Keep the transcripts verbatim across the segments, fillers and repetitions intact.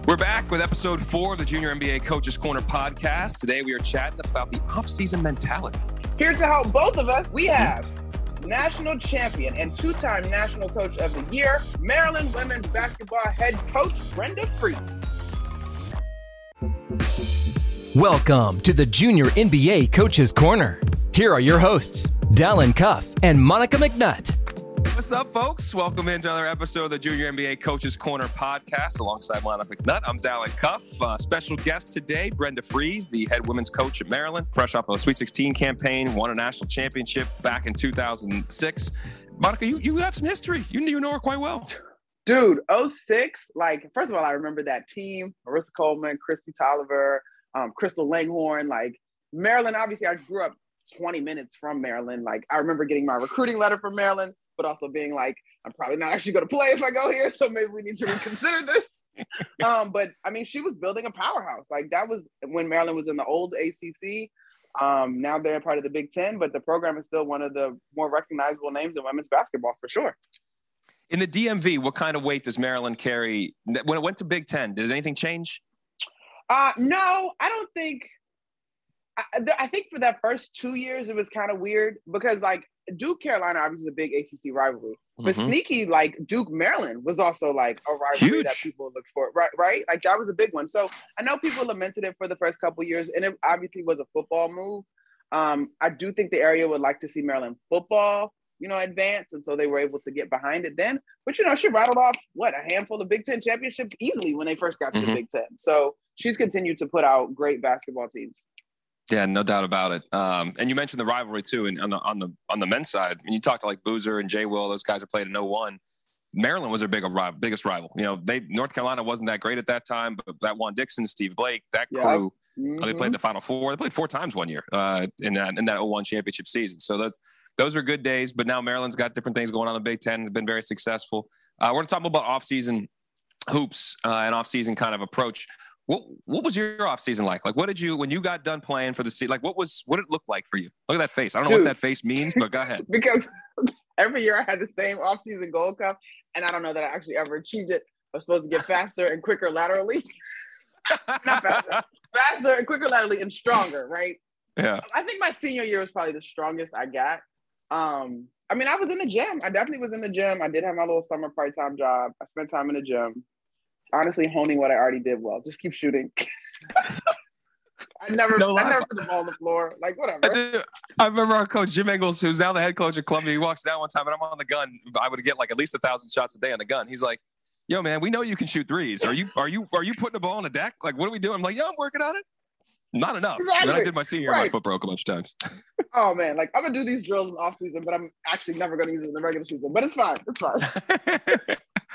We're back with episode four of the Junior N B A Coaches Corner podcast. Today we are chatting about the off-season mentality. Here to help both of us, we have national champion and two-time national coach of the year, Maryland women's basketball head coach, Brenda Frese. Welcome to the Junior N B A Coaches Corner. Here are your hosts, Dallin Cuff and Monica McNutt. What's up, folks? Welcome into another episode of the Junior N B A Coaches Corner podcast alongside Monica McNutt. I'm Dallin Cuff. Uh, special guest today, Brenda Frese, the head women's coach at Maryland, fresh off of a Sweet sixteen campaign, won a national championship back in two thousand six. Monica, you, you have some history. You, you know her quite well. Dude, oh six, like, first of all, I remember that team, Marissa Coleman, Christy Tolliver, um, Crystal Langhorne, like, Maryland, obviously, I grew up twenty minutes from Maryland. Like, I remember getting my recruiting letter from Maryland, but also being like, I'm probably not actually going to play if I go here, so maybe we need to reconsider this. um, but, I mean, she was building a powerhouse. Like, that was when Maryland was in the old A C C. Um, now they're part of the Big Ten, but the program is still one of the more recognizable names in women's basketball, for sure. In the D M V, what kind of weight does Maryland carry? When it went to Big Ten, does anything change? Uh, no, I don't think I, – I think for that first two years, it was kind of weird because, like, Duke Carolina obviously is a big A C C rivalry, but mm-hmm. sneaky like Duke Maryland was also like a rivalry Huge. that people looked for, right? Right, like that was a big one. So I know people lamented it for the first couple of years, and it obviously was a football move. Um, I do think the area would like to see Maryland football, you know, advance, and so they were able to get behind it then. But you know, she rattled off what a handful of Big Ten championships easily when they first got to mm-hmm. the Big Ten. So she's continued to put out great basketball teams. Yeah, no doubt about it. Um, and you mentioned the rivalry too, and on the on the on the men's side, and you talked to like Boozer and Jay Will, those guys that played in oh one. Maryland was their big, biggest rival. You know, they North Carolina wasn't that great at that time, but that Juan Dixon, Steve Blake, that crew, yeah. mm-hmm. uh, they played the Final Four. They played four times one year uh, in that in that oh one championship season. So that's those are good days. But now Maryland's got different things going on in the Big Ten. They've been very successful. Uh, we're going to talk about off-season hoops uh, and off-season kind of approach. What what was your off season like? Like, what did you when you got done playing for the season? Like, what was what did it look like for you? Look at that face. I don't know Dude. what that face means, but go ahead. Because every year I had the same off season goal cup, and I don't know that I actually ever achieved it. I was supposed to get faster and quicker laterally, not faster, faster and quicker laterally and stronger, right? Yeah. I think my senior year was probably the strongest I got. Um, I mean, I was in the gym. I definitely was in the gym. I did have my little summer part time job. I spent time in the gym. Honestly, honing what I already did well. Just keep shooting. I never, no I never put the ball on the floor. Like, whatever. I, do, I remember our coach, Jim Engels, who's now the head coach at Columbia. He walks down one time, and I'm on the gun. I would get like at least a thousand shots a day on the gun. He's like, "Yo, man, we know you can shoot threes. Are you, are you, are you putting the ball on the deck? Like, what are we doing?" I'm like, "Yeah, I'm working on it." Not enough. Exactly. Then I did my senior, right. My foot broke a bunch of times. Oh man, like I'm gonna do these drills in the off season, but I'm actually never gonna use it in the regular season. But it's fine. It's fine.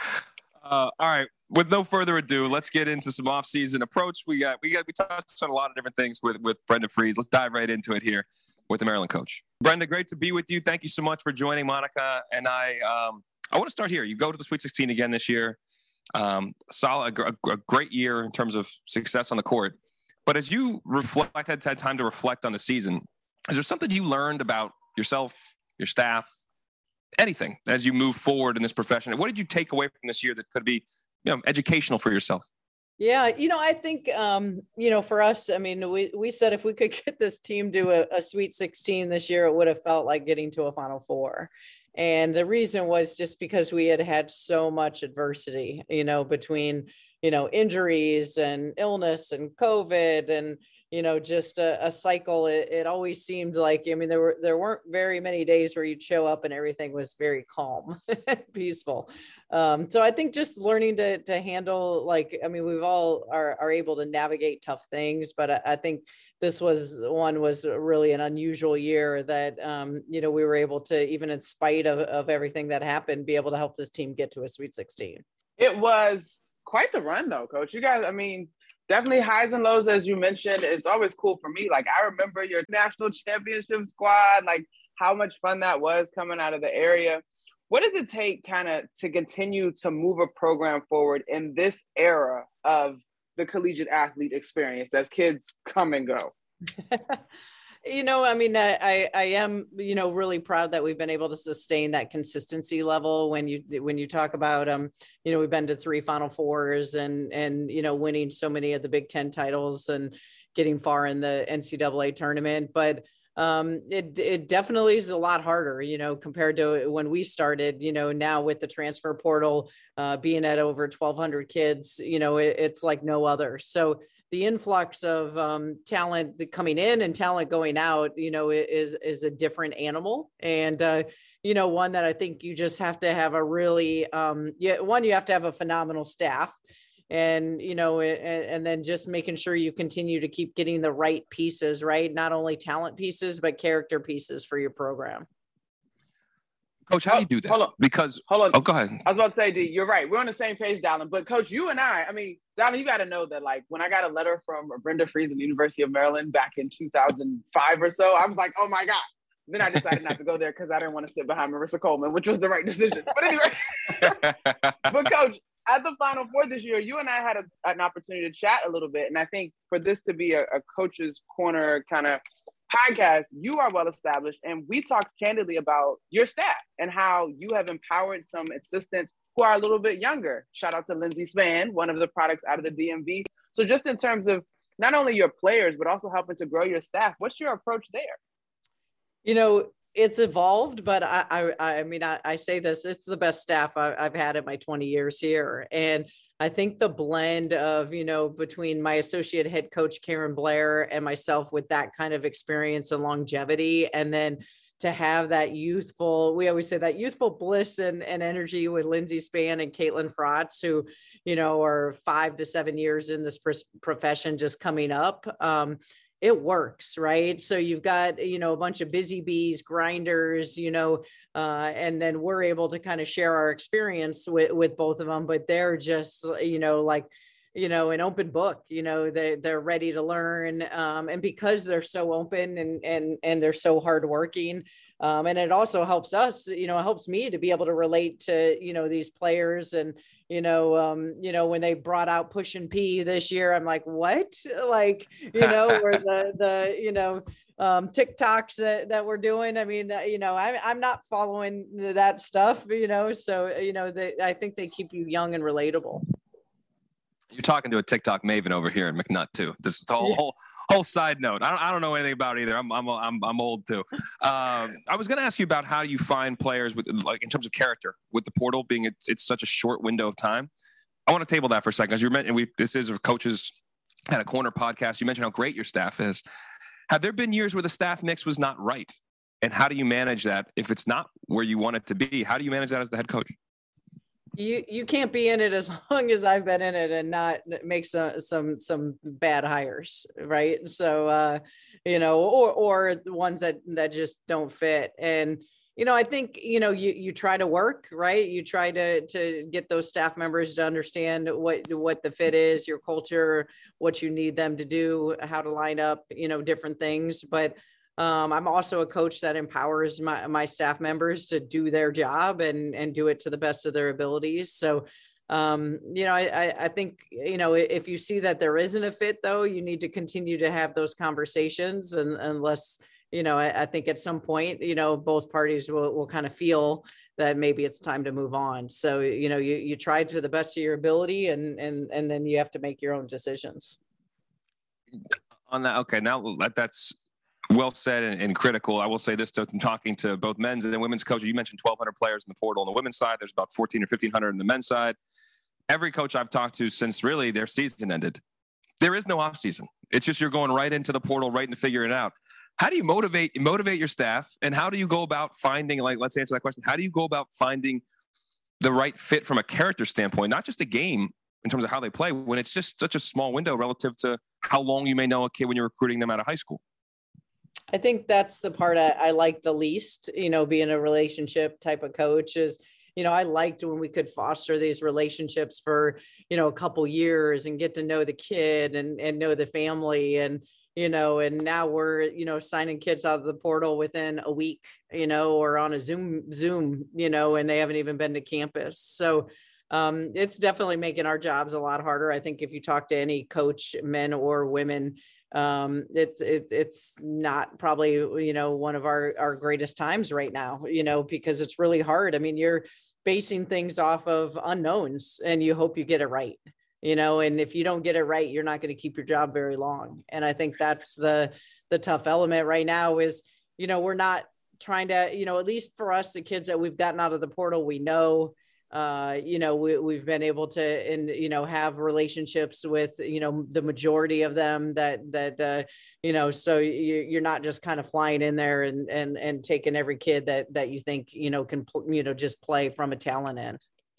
Uh, all right. With no further ado, let's get into some off-season approach. We got we got we touched on a lot of different things with with Brenda Frese. Let's dive right into it here with the Maryland coach. Brenda, great to be with you. Thank you so much for joining Monica and I. Um, I want to start here. You go to the Sweet sixteen again this year. Um, solid, a, a great year in terms of success on the court. But as you reflect, had had time to reflect on the season, is there something you learned about yourself, your staff? Anything as you move forward in this profession? What did you take away from this year that could be, you know, educational for yourself? Yeah, you know, I think, um, you know, for us, I mean, we we said if we could get this team to a, a Sweet sixteen this year, it would have felt like getting to a Final Four. And the reason was just because we had had so much adversity, you know, between, you know, injuries and illness and COVID and, you know, just a, a cycle. It, it always seemed like, I mean, there were, there weren't very many days where you'd show up and everything was very calm, peaceful. Um, so I think just learning to, to handle, like, I mean, we've all are, are able to navigate tough things, but I, I think this was one was really an unusual year that, um, you know, we were able to, even in spite of, of everything that happened, be able to help this team get to a Sweet sixteen. It was quite the run though, Coach. You guys, I mean, definitely highs and lows, as you mentioned. It's always cool for me. Like, I remember your national championship squad, like how much fun that was coming out of the area. What does it take kind of to continue to move a program forward in this era of the collegiate athlete experience as kids come and go? you know, I mean, I, I, I am, you know, really proud that we've been able to sustain that consistency level. When you, when you talk about, um, you know, we've been to three Final Fours and, and, you know, winning so many of the Big Ten titles and getting far in the N C double A tournament. But um, it, it definitely is a lot harder, you know, compared to when we started, you know, now with the transfer portal, uh, being at over twelve hundred kids, you know, it, it's like no other. So the influx of um, talent coming in and talent going out, you know, is, is a different animal. And, uh, you know, one that I think you just have to have a really, um, yeah, one, you have to have a phenomenal staff. And, you know, and, and then just making sure you continue to keep getting the right pieces, right? Not only talent pieces, but character pieces for your program. Coach, how do you do that? Hold on. Because, hold on. Oh, go ahead. I was about to say, D, you're right. We're on the same page, Dallin. But Coach, you and I, I mean, Dallin, you got to know that, like, when I got a letter from Brenda Friesen, the University of Maryland back in two thousand five or so, I was like, oh my God. Then I decided not to go there because I didn't want to sit behind Marissa Coleman, which was the right decision. But anyway, but Coach, at the Final Four this year, you and I had a, an opportunity to chat a little bit. And I think for this to be a, a Coach's Corner kind of podcast, you are well established. And we talked candidly about your staff and how you have empowered some assistants who are a little bit younger. Shout out to Lindsey Spann, one of the products out of the D M V. So just in terms of not only your players, but also helping to grow your staff, what's your approach there? You know, it's evolved, but I, I, I mean, I, I say this, it's the best staff I, I've had in my twenty years here. And I think the blend of, you know, between my associate head coach, Karen Blair, and myself with that kind of experience and longevity, and then to have that youthful, we always say that youthful bliss and, and energy with Lindsey Spann and Caitlin Frotz, who, you know, are five to seven years in this profession just coming up. Um, it works, right? So you've got, you know, a bunch of busy bees, grinders, you know, uh, and then we're able to kind of share our experience with, with both of them, but they're just, you know, like, you know, an open book, you know, they, they're ready to learn. Um, and because they're so open and, and, and they're so hardworking, um, and it also helps us, you know, it helps me to be able to relate to, you know, these players. And, you know, um, you know, when they brought out Push and P this year, I'm like, what? Like, you know, or the, the, you know, um, TikToks that, that we're doing. I mean, you know, I, I'm not following that stuff, you know, so, you know, they, I think they keep you young and relatable. You're talking to a TikTok maven over here in McNutt too. This is a whole, whole, whole side note. I don't, I don't know anything about it either. I'm, I'm, I'm, I'm old too. Um, I was going to ask you about how you find players with, like, in terms of character with the portal being, it's, it's such a short window of time. I want to table that for a second. As you mentioned, we, this is a Coaches at a Corner podcast. You mentioned how great your staff is. Have there been years where the staff mix was not right? And how do you manage that if it's not where you want it to be? How do you manage that as the head coach? You you can't be in it as long as I've been in it and not make some some some bad hires, right? So uh, you know, or or the ones that that just don't fit. And you know, I think you know you you try to work, right? You try to to get those staff members to understand what what the fit is, your culture, what you need them to do, how to line up, you know, different things, but. Um, I'm also a coach that empowers my, my staff members to do their job and, and do it to the best of their abilities. So, um, you know, I, I think, you know, if you see that there isn't a fit though, you need to continue to have those conversations. And unless, you know, I, I think at some point, you know, both parties will, will kind of feel that maybe it's time to move on. So, you know, you, you try to the best of your ability and, and, and then you have to make your own decisions. On that. Okay. Now that that's, well said and, and critical. I will say this, though, talking to both men's and women's coaches, you mentioned twelve hundred players in the portal on the women's side. There's about fourteen or fifteen hundred on the men's side. Every coach I've talked to since really their season ended, there is no off season. It's just you're going right into the portal, right into figuring it out. How do you motivate motivate your staff, and how do you go about finding, like, let's answer that question. How do you go about finding the right fit from a character standpoint, not just a game in terms of how they play, when it's just such a small window relative to how long you may know a kid when you're recruiting them out of high school? I think that's the part I, I like the least, you know, being a relationship type of coach is, you know, I liked when we could foster these relationships for, you know, a couple years and get to know the kid and, and know the family and, you know, and now we're, you know, signing kids out of the portal within a week, you know, or on a Zoom, Zoom, you know, and they haven't even been to campus. So, um, it's definitely making our jobs a lot harder. I think if you talk to any coach, men or women, um, it's, it, it's not probably, you know, one of our, our greatest times right now, you know, because it's really hard. I mean, you're basing things off of unknowns and you hope you get it right, you know, and if you don't get it right, you're not going to keep your job very long. And I think that's the, the tough element right now is, you know, we're not trying to, you know, at least for us, the kids that we've gotten out of the portal, we know, uh, you know, we, we've been able to, and, you know, have relationships with, you know, the majority of them that, that, uh, you know, so you, you're not just kind of flying in there and, and, and taking every kid that, that you think, you know, can, you know, just play from a talent end.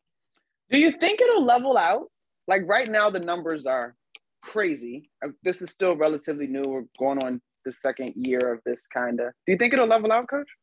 Do you think it'll level out? Like right now, the numbers are crazy. This is still relatively new. We're going on the second year of this kind of, do you think it'll level out, Coach?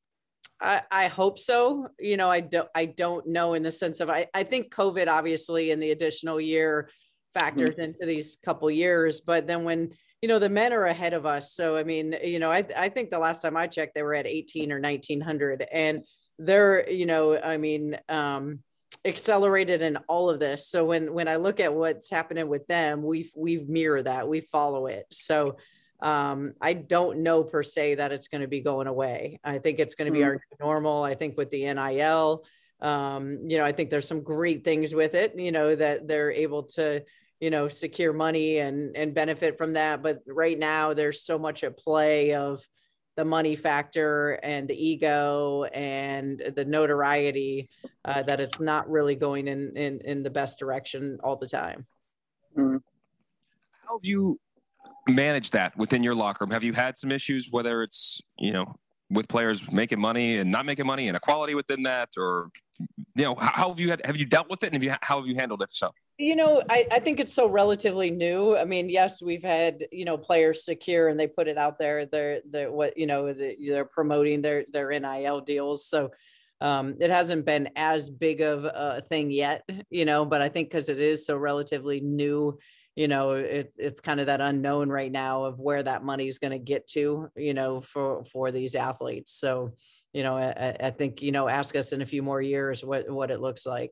I, I hope so. You know, I don't, I don't know in the sense of, I, I think COVID obviously in the additional year factors mm-hmm. into these couple years, but then when, you know, the men are ahead of us. So, I mean, you know, I, I think the last time I checked, they were at eighteen or nineteen hundred and they're, you know, I mean, um, accelerated in all of this. So when, when I look at what's happening with them, we've, we've mirrored that, we follow it. So, Um, I don't know per se that it's going to be going away. I think it's going to be mm-hmm. our normal. I think with the N I L, um, you know, I think there's some great things with it, you know, that they're able to, you know, secure money and, and benefit from that. But right now there's so much at play of the money factor and the ego and the notoriety, uh, that it's not really going in, in, in the best direction all the time. Mm-hmm. How have you manage that within your locker room? Have you had some issues, whether it's, you know, with players making money and not making money, inequality within that, or, you know, how have you had, have you dealt with it? And have you, how have you handled it? So, you know, I, I think it's so relatively new. I mean, yes, we've had, you know, players secure and they put it out there. They're, they're what, you know, they're promoting their, their N I L deals. So um, it hasn't been as big of a thing yet, you know, but I think because it is so relatively new, you know, it's, it's kind of that unknown right now of where that money is going to get to, you know, for, for these athletes. So, you know, I, I think, you know, ask us in a few more years what, what it looks like.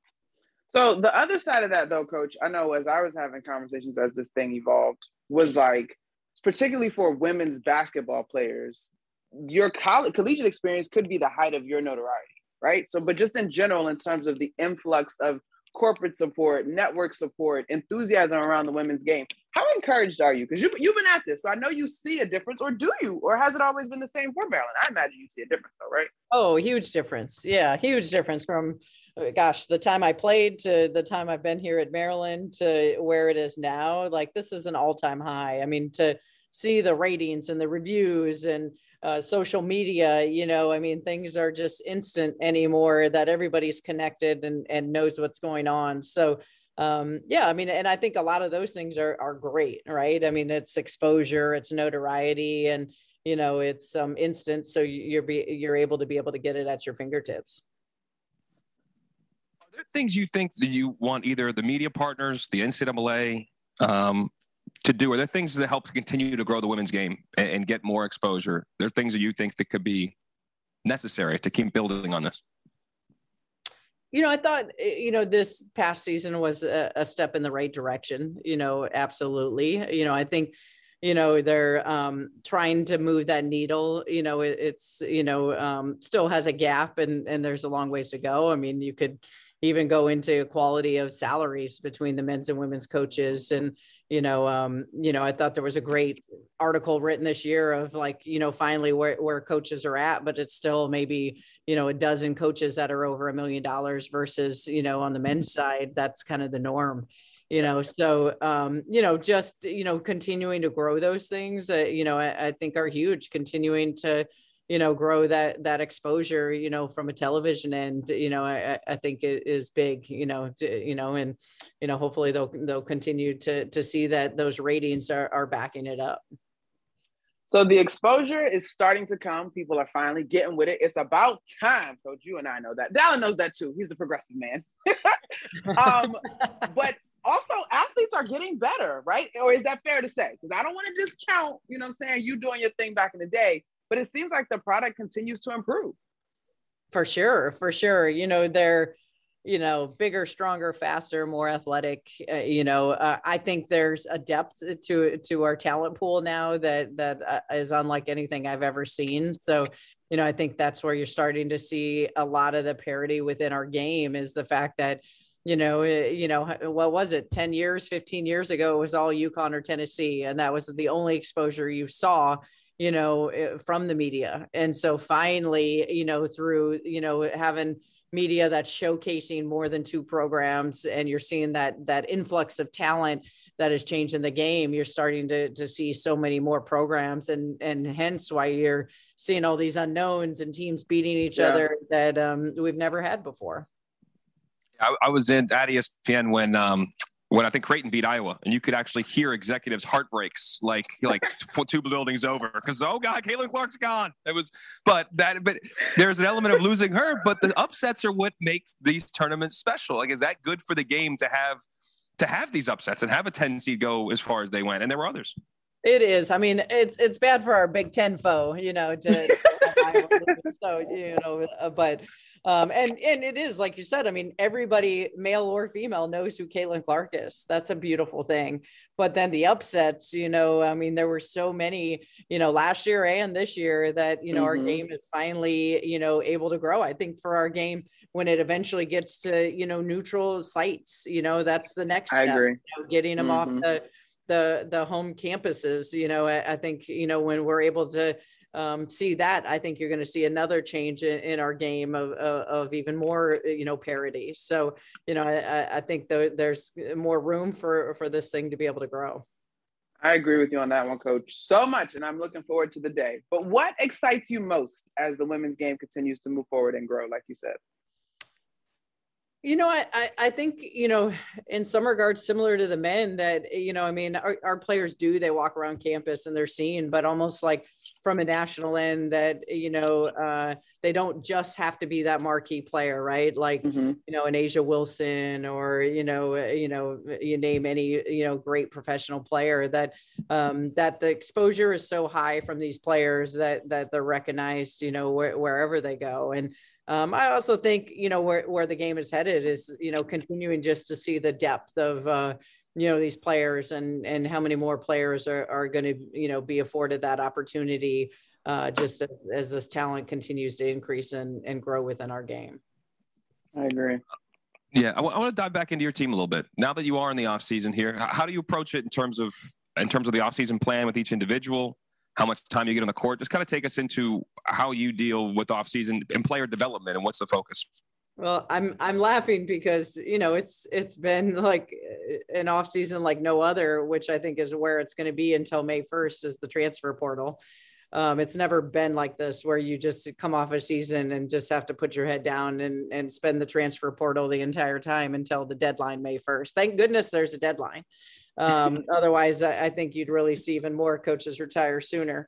So the other side of that though, Coach, I know as I was having conversations as this thing evolved was like, particularly for women's basketball players, your college collegiate experience could be the height of your notoriety, right? So, but just in general, in terms of the influx of corporate support, network support, enthusiasm around the women's game. How encouraged are you? Because you, you've been at this, so I know you see a difference, or do you? Or has it always been the same for Maryland? I imagine you see a difference though, right? Oh, huge difference. Yeah, huge difference from, gosh, the time I played to the time I've been here at Maryland to where it is now. Like, this is an all-time high. I mean, to see the ratings and the reviews and Uh, social media, you know, I mean, things are just instant anymore, that everybody's connected and, and knows what's going on. So, um, yeah, I mean, and I think a lot of those things are, are great, right? I mean, it's exposure, it's notoriety, and, you know, it's um, instant. So you're, be, you're able to be able to get it at your fingertips. Are there things you think that you want either the media partners, the N C double A, um, to do? Are there things that help continue to grow the women's game and, and get more exposure? There are things that you think that could be necessary to keep building on this? You know, I thought, you know, this past season was a, a step in the right direction, you know, absolutely. You know, I think, you know, they're um, trying to move that needle. You know, it, it's, you know, um, still has a gap and, and there's a long ways to go. I mean, you could even go into equality of salaries between the men's and women's coaches. And, you know, um, you know, I thought there was a great article written this year of like, you know, finally where, where coaches are at, but it's still maybe, you know, a dozen coaches that are over a million dollars versus, you know, on the men's side, that's kind of the norm, you know? So, um, you know, just, you know, continuing to grow those things, uh, you know, I, I think are huge, continuing to, you know, grow that, that exposure, you know, from a television end, you know, I, I think it is big, you know, to, you know, and, you know, hopefully they'll, they'll continue to, to see that those ratings are, are backing it up. So the exposure is starting to come. People are finally getting with it. It's about time, Coach. You and I know that. Dallin knows that too. He's a progressive man. um, but also athletes are getting better, right? Or is that fair to say? Because I don't want to discount, you know what I'm saying, you doing your thing back in the day. But it seems like the product continues to improve. For sure. For sure. You know, they're, you know, bigger, stronger, faster, more athletic. Uh, you know, uh, I think there's a depth to to our talent pool now that that uh, is unlike anything I've ever seen. So, you know, I think that's where you're starting to see a lot of the parity within our game is the fact that, you know, you know, what was it? ten years, fifteen years ago, it was all UConn or Tennessee. And that was the only exposure you saw, you know, from the media. And so finally, you know, through, you know, having media that's showcasing more than two programs, and you're seeing that that influx of talent that is changing the game, you're starting to to see so many more programs, and and hence why you're seeing all these unknowns and teams beating each yeah. other that um, we've never had before. I, I was in at E S P N when um, when I think Creighton beat Iowa, and you could actually hear executives' heartbreaks, like like two buildings over, because oh god, Caitlin Clark's gone. It was, but that, but there's an element of losing her. But the upsets are what makes these tournaments special. Like, is that good for the game to have to have these upsets and have a ten seed go as far as they went? And there were others. It is. I mean, it's it's bad for our Big Ten foe, you know. To, so you know, but. Um, and, and it is, like you said, I mean, everybody, male or female, knows who Caitlin Clark is. That's a beautiful thing. But then the upsets, you know, I mean, there were so many, you know, last year and this year that, you know, mm-hmm. our game is finally, you know, able to grow. I think for our game, when it eventually gets to, you know, neutral sites, you know, that's the next I step, agree. You know, getting them mm-hmm. off the, the, the home campuses. You know, I, I think, you know, when we're able to, Um, see that, I think you're going to see another change in, in our game of, of, of even more, you know, parity. So, you know, I, I think the, there's more room for, for this thing to be able to grow. I agree with you on that one, Coach, so much. And I'm looking forward to the day. But what excites you most as the women's game continues to move forward and grow, like you said? You know, I, I, I think, you know, in some regards, similar to the men that, you know, I mean, our, our players do, they walk around campus and they're seen, but almost like from a national end that, you know, uh, they don't just have to be that marquee player, right? Like, mm-hmm. you know, an Asia Wilson or, you know, you know, you name any, you know, great professional player that, um, that the exposure is so high from these players that, that they're recognized, you know, wh- wherever they go. And, Um, I also think, you know, where, where the game is headed is, you know, continuing just to see the depth of, uh, you know, these players and, and how many more players are, are going to, you know, be afforded that opportunity uh, just as, as this talent continues to increase and, and grow within our game. I agree. Yeah. I, w- I want to dive back into your team a little bit. Now that you are in the off season here, how do you approach it in terms of, in terms of the off season plan with each individual? How much time you get on the court? Just kind of take us into how you deal with off-season and player development, and what's the focus? Well, I'm I'm laughing because, you know, it's it's been like an off-season like no other, which I think is where it's going to be until May first is the transfer portal. Um, it's never been like this where you just come off a season and just have to put your head down and, and spend the transfer portal the entire time until the deadline May first. Thank goodness there's a deadline. Um, otherwise, I, I think you'd really see even more coaches retire sooner.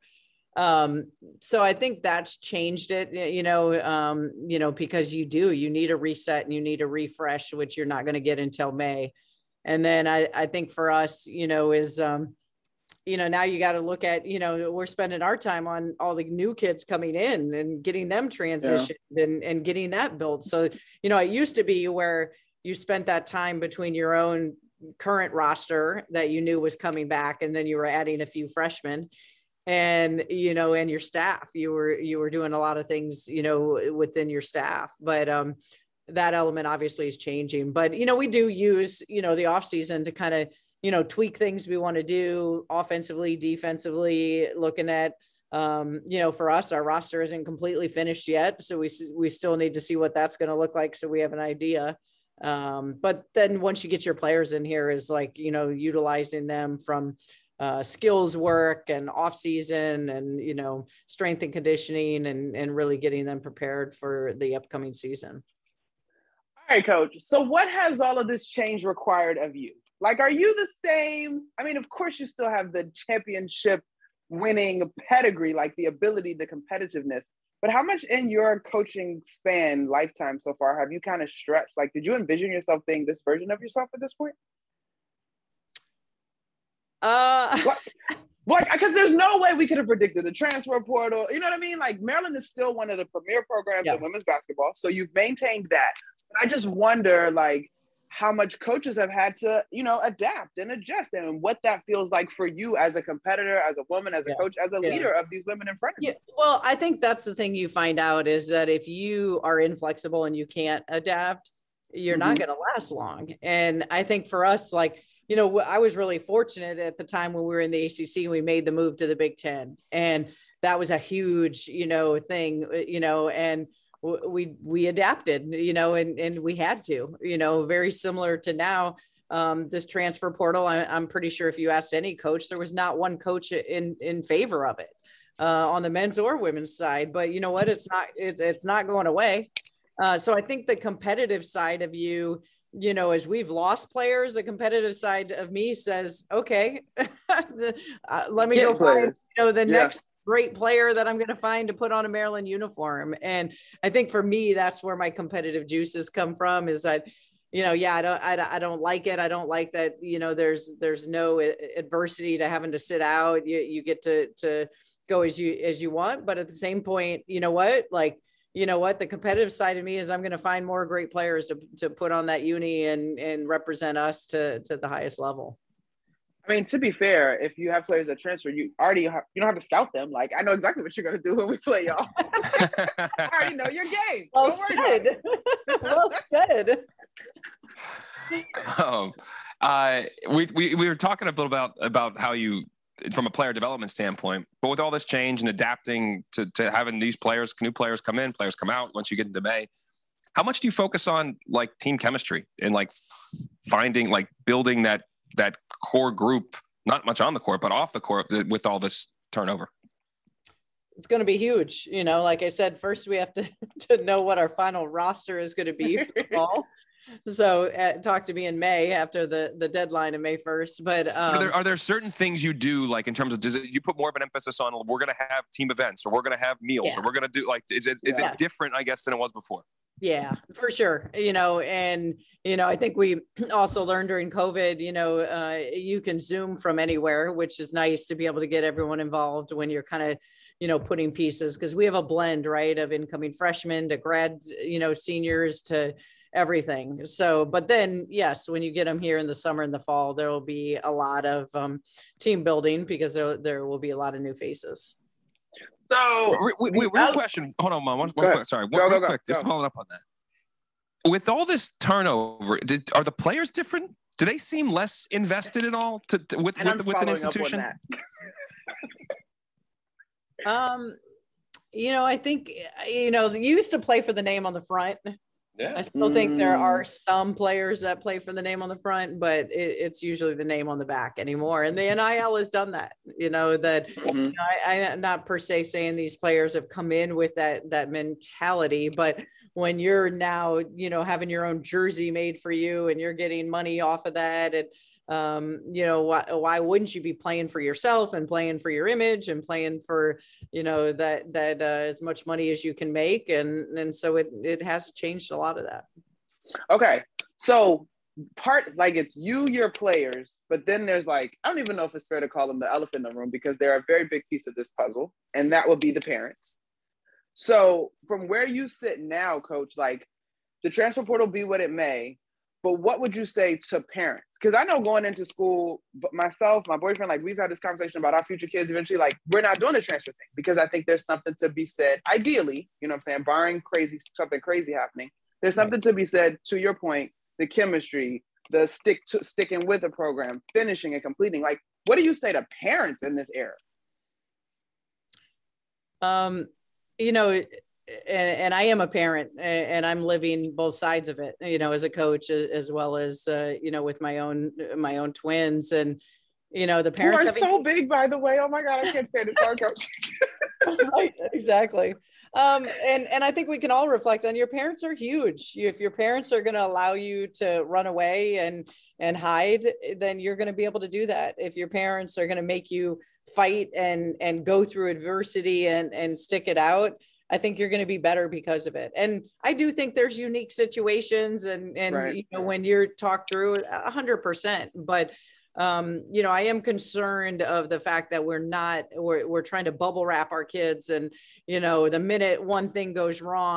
Um, so I think that's changed it, you know, um, you know, because you do, you need a reset and you need a refresh, which you're not going to get until May. And then I, I think for us, you know, is, um, you know, now you got to look at, you know, we're spending our time on all the new kids coming in and getting them transitioned yeah. and, and getting that built. So, you know, it used to be where you spent that time between your own current roster that you knew was coming back, and then you were adding a few freshmen and, you know, and your staff, you were, you were doing a lot of things, you know, within your staff, but, um, that element obviously is changing, but, you know, we do use, you know, the off season to kind of, you know, tweak things we want to do offensively, defensively, looking at, um, you know, for us, our roster isn't completely finished yet. So we, we still need to see what that's going to look like. So we have an idea. Um, but then once you get your players in here is like, you know, utilizing them from uh, skills work and off season and, you know, strength and conditioning and, and really getting them prepared for the upcoming season. All right, Coach. So what has all of this change required of you? Like, are you the same? I mean, of course you still have the championship winning pedigree, like the ability, the competitiveness. But how much in your coaching span lifetime so far have you kind of stretched? Like, did you envision yourself being this version of yourself at this point? Uh, Like, because there's no way we could have predicted the transfer portal. You know what I mean? Like, Maryland is still one of the premier programs yeah. in women's basketball. So you've maintained that. I just wonder, like, how much coaches have had to, you know, adapt and adjust, and what that feels like for you as a competitor, as a woman, as a yeah. coach, as a yeah. leader of these women in front of you. Yeah. Well, I think that's the thing you find out is that if you are inflexible and you can't adapt, you're mm-hmm. not going to last long. And I think for us, like, you know, I was really fortunate at the time when we were in the A C C, we made the move to the Big Ten, and that was a huge, you know, thing, you know, and we, we adapted, you know, and, and we had to, you know, very similar to now, um, this transfer portal. I, I'm pretty sure if you asked any coach, there was not one coach in, in favor of it, uh, on the men's or women's side, but you know what, it's not, it, it's not going away. Uh, so I think the competitive side of you, you know, as we've lost players, the competitive side of me says, okay, the, uh, let me Get go players. find, you know, the yeah. next great player that I'm going to find to put on a Maryland uniform. And I think for me, that's where my competitive juices come from, is that, you know, yeah, I don't, I, I don't like it. I don't like that, you know, there's, there's no adversity to having to sit out. You, you get to, to go as you, as you want. But at the same point, you know what, like, you know what, the competitive side of me is I'm going to find more great players to, to put on that uni and, and represent us to, to the highest level. I mean, to be fair, if you have players that transfer, you already have, you don't have to scout them. Like, I know exactly what you're going to do when we play y'all. I already know your game. Well don't worry said. About it. Well said. Um, uh, we, we, we were talking a little about, about how you, from a player development standpoint, but with all this change and adapting to, to having these players, new players come in, players come out once you get into May, how much do you focus on like team chemistry and like finding, like building that, that core group, not much on the court, but off the court with all this turnover? It's going to be huge. You know, like I said, first we have to, to know what our final roster is going to be for the fall. So uh, talk to me in May after the, the deadline of May first. But um, are, there, are there certain things you do, like in terms of, does it, you put more of an emphasis on, we're going to have team events, or we're going to have meals, yeah. or we're going to do like, is it, is yeah. it different, I guess, than it was before? Yeah, for sure. You know, and, you know, I think we also learned during COVID, you know, uh, you can Zoom from anywhere, which is nice to be able to get everyone involved when you're kind of, you know, putting pieces, because we have a blend, right, of incoming freshmen to grad, you know, seniors to everything. So, but then, yes, when you get them here in the summer and the fall, there will be a lot of um, team building, because there, there will be a lot of new faces. So, wait, wait, wait, real question. Hold on, Mom. One, one quick, sorry, one, go, real go, quick, go, just go. to follow up on that. With all this turnover, did, are the players different? Do they seem less invested at all to, to with with, with an institution? um, you know, I think you know you used to play for the name on the front. Yeah. I still think there are some players that play for the name on the front, but it, it's usually the name on the back anymore. And the N I L has done that, you know, that mm-hmm. you know, I, I'm not per se saying these players have come in with that, that mentality, but when you're now, you know, having your own jersey made for you and you're getting money off of that, and um, you know, why, why wouldn't you be playing for yourself and playing for your image and playing for, you know, that, that, uh, as much money as you can make. And, and so it, it has changed a lot of that. Okay. So part, like it's you, your players, but then there's like, I don't even know if it's fair to call them the elephant in the room, because they're a very big piece of this puzzle, and that would be the parents. So from where you sit now, Coach, like the transfer portal be what it may, but what would you say to parents? Because I know going into school, but myself, my boyfriend, like we've had this conversation about our future kids eventually, like we're not doing the transfer thing, because I think there's something to be said, ideally, you know what I'm saying, barring crazy, something crazy happening. There's something to be said, to your point, the chemistry, the stick to sticking with the program, finishing and completing. Like, what do you say to parents in this era? Um, you know, and, and I am a parent, and I'm living both sides of it, you know, as a coach, as well as, uh, you know, with my own, my own twins. And, you know, the parents are having... so big, by the way. Oh my God, I can't stand it. Sorry, Coach. Right, exactly. Um, and, and I think we can all reflect on, your parents are huge. If your parents are going to allow you to run away and, and hide, then you're going to be able to do that. If your parents are going to make you fight and, and go through adversity and, and stick it out, I think you're going to be better because of it. And I do think there's unique situations, and, and, right. you know, when you're talked through it, a hundred percent, but um, you know, I am concerned of the fact that we're not, we're, we're trying to bubble wrap our kids. And, you know, the minute one thing goes wrong,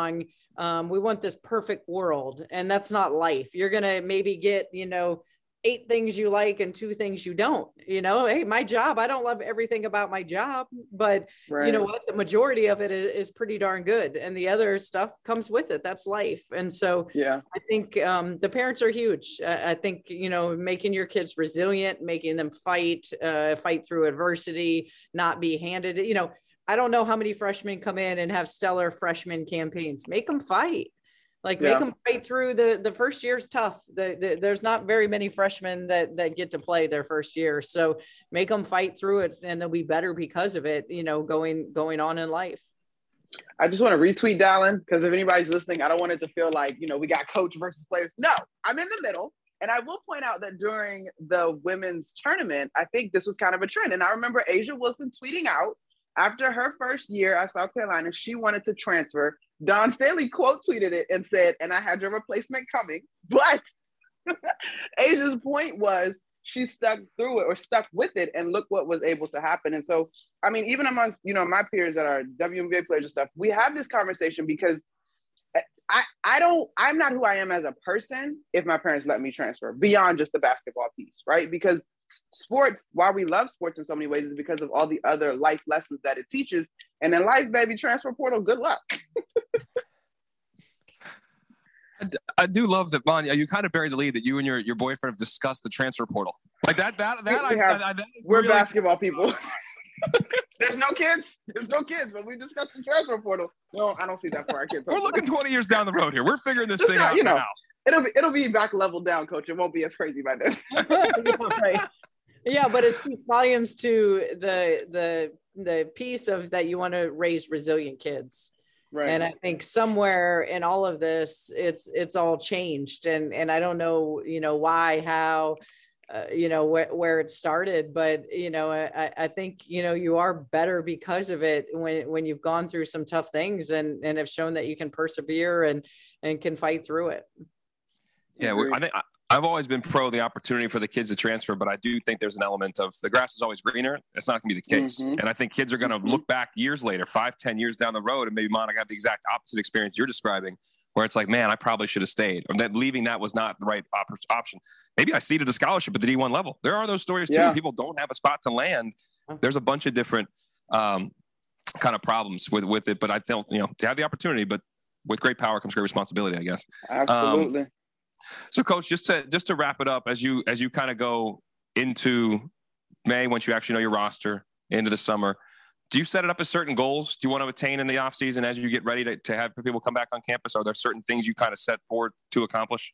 um, we want this perfect world, and that's not life. You're going to maybe get, you know, eight things you like and two things you don't, you know, hey, my job, I don't love everything about my job, but right. you know what, the majority of it is, is pretty darn good. And the other stuff comes with it. That's life. And so yeah, I think um, the parents are huge. I, I think, you know, making your kids resilient, making them fight, uh, fight through adversity, not be handed, you know, I don't know how many freshmen come in and have stellar freshman campaigns. Make them fight. Like yeah. make them fight through the, the first year's tough. The, the, there's not very many freshmen that, that get to play their first year. So make them fight through it, and they'll be better because of it, you know, going, going on in life. I just want to retweet Dallin, because if anybody's listening, I don't want it to feel like, you know, we got coach versus players. No, I'm in the middle. And I will point out that during the women's tournament, I think this was kind of a trend. And I remember A'ja Wilson tweeting out after her first year at South Carolina, she wanted to transfer. Dawn Staley quote tweeted it and said, and I had your replacement coming. But A'ja's point was she stuck through it or stuck with it, and look what was able to happen. And so, I mean, even among, you know, my peers that are W N B A players and stuff, we have this conversation because I, I don't, I'm not who I am as a person if my parents let me transfer beyond just the basketball piece, right? Because sports, why we love sports in so many ways, is because of all the other life lessons that it teaches. And in life, baby, transfer portal, good luck. I, d- I do love that, Vanya. You kind of buried the lead that you and your, your boyfriend have discussed the transfer portal. Like that, that, that, we I, have, I, I, that we're really... basketball people. There's no kids. There's no kids, but we discussed the transfer portal. No, I don't see that for our kids. We're looking twenty years down the road here. We're figuring this Just thing not, out you know, now. It'll be, it'll be back leveled down, coach. It won't be as crazy by then. Yeah, right. Yeah, but it speaks volumes to the the the piece of that you want to raise resilient kids. Right. And I think somewhere in all of this, it's it's all changed. And and I don't know, you know, why, how, uh, you know, wh- where it started. But, you know, I, I think, you know, you are better because of it when when you've gone through some tough things and, and have shown that you can persevere and and can fight through it. Yeah, we're, I think I, I've always been pro the opportunity for the kids to transfer, but I do think there's an element of the grass is always greener. It's not going to be the case. Mm-hmm. And I think kids are going to mm-hmm. look back years later, five, ten years down the road, and maybe Monica have the exact opposite experience you're describing, where it's like, man, I probably should have stayed, or that leaving that was not the right op- option. Maybe I seeded a scholarship at the D one level. There are those stories too. Yeah. People don't have a spot to land. There's a bunch of different um, kind of problems with, with it, but I felt, you know, to have the opportunity, but with great power comes great responsibility, I guess. Absolutely. Um, So, Coach, just to just to wrap it up, as you as you kind of go into May, once you actually know your roster, into the summer, do you set it up as certain goals? Do you want to attain in the offseason as you get ready to, to have people come back on campus? Are there certain things you kind of set forward to accomplish?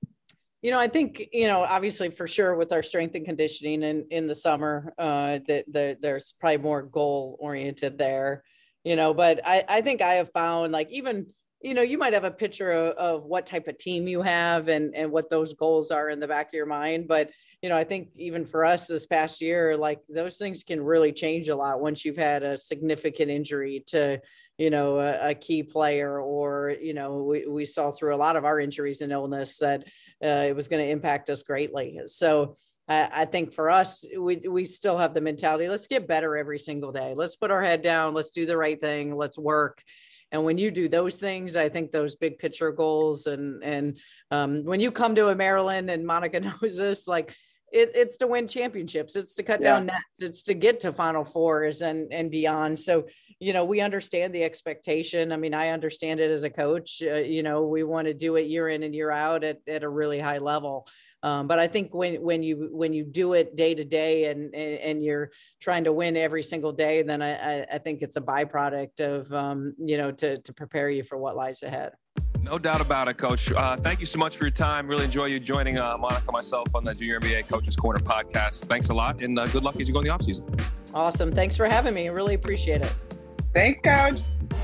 You know, I think, you know, obviously for sure with our strength and conditioning in, in the summer, uh, that the, there's probably more goal oriented there, you know, but I, I think I have found, like, even – you know, you might have a picture of, of what type of team you have and, and what those goals are in the back of your mind. But, you know, I think even for us this past year, like those things can really change a lot once you've had a significant injury to, you know, a, a key player, or, you know, we, we saw through a lot of our injuries and illness that uh, it was going to impact us greatly. So I, I think for us, we, we still have the mentality, let's get better every single day. Let's put our head down. Let's do the right thing. Let's work. And when you do those things, I think those big picture goals and, and um, when you come to a Maryland, and Monica knows this, like it, it's to win championships. It's to cut yeah. down nets. It's to get to Final Fours and, and beyond. So, you know, we understand the expectation. I mean, I understand it as a coach. Uh, you know, we want to do it year in and year out at, at a really high level. Um, but I think when, when you, when you do it day to day and, and, and you're trying to win every single day, then I, I think it's a byproduct of, um, you know, to, to prepare you for what lies ahead. No doubt about it, Coach. Uh, thank you so much for your time. Really enjoy you joining uh, Monica and myself on the Junior N B A Coaches Corner podcast. Thanks a lot, and uh, good luck as you go in the offseason. Awesome. Thanks for having me. Really appreciate it. Thanks, Coach.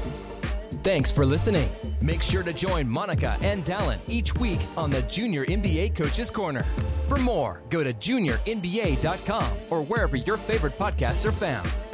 Thanks for listening. Make sure to join Monica and Dallin each week on the Junior N B A Coaches Corner. For more, go to junior N B A dot com or wherever your favorite podcasts are found.